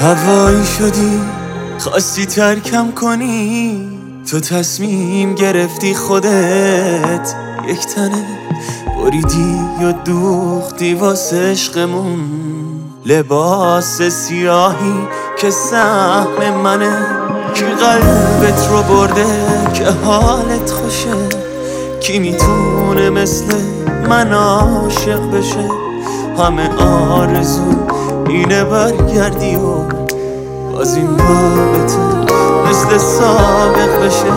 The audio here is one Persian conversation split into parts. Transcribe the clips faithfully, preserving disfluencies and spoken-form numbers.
هوایی شدی خواستی ترکم کنی، تو تصمیم گرفتی خودت یک تنه بریدی و دوختی واسه عشقمون. لباس سیاهی که سهم منه، کی قلبت رو برده که حالت خوشه، کی میتونه مثل من عاشق بشه. همه آرزو اینه برگردی و باز این رابطه مثل سابق بشه.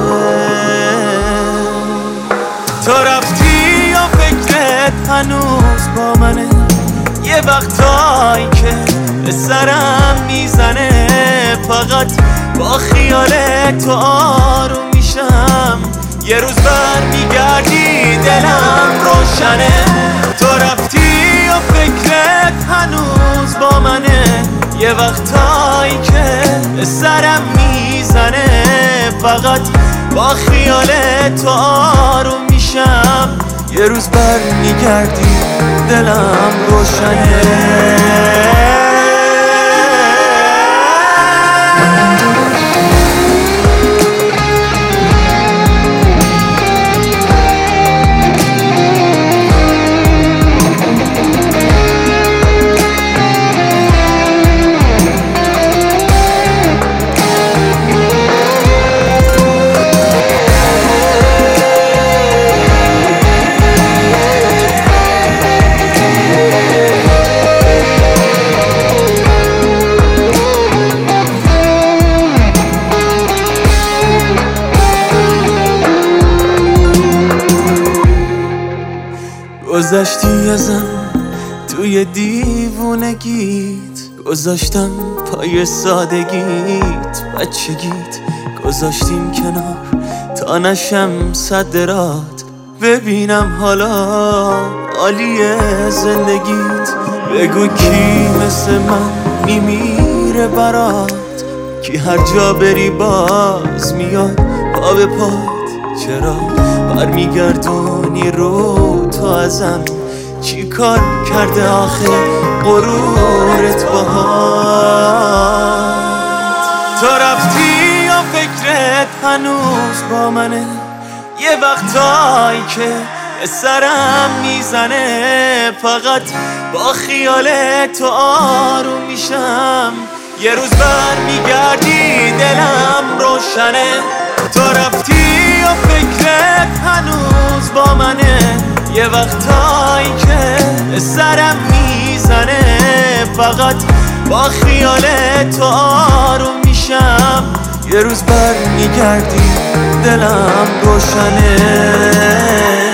تو رفتی و فکرت هنوز با منه، یه وقتایی که به سرم میزنه، فقط با خیال تو آروم میشم. یه روز بر میگردی دلم روشنه. تو رفتی و فکرت هنوز با منه، یه وقتایی که به سرم میزنه، فقط با خیال تو آروم میشم. یه روز بر میگردی دلم روشنه. گذشتی ازم توی دیوونگیت، گذاشتم پای سادگیت بچگیت، گذاشتیم کنار تا نشم صد رات ببینم حالا عالیه زندگیت. بگو کی مثل من میمیره برات، کی هر جا بری باز میاد پا به پات. چرا برمیگردونی رو تو ازم، چی کار کرده آخه غرورت باهات؟ تو رفتی و فکرت هنوز با منه، یه وقتایی که سرم میزنه، فقط با خیال تو آروم میشم. یه روز بر میگردی دلم روشنه. تو رفتی و فکرت هنوز با منه، یه وقتایی که سرم میزنه، فقط با خیال تو آروم میشم. یه روز بر میگردی دلم روشنه.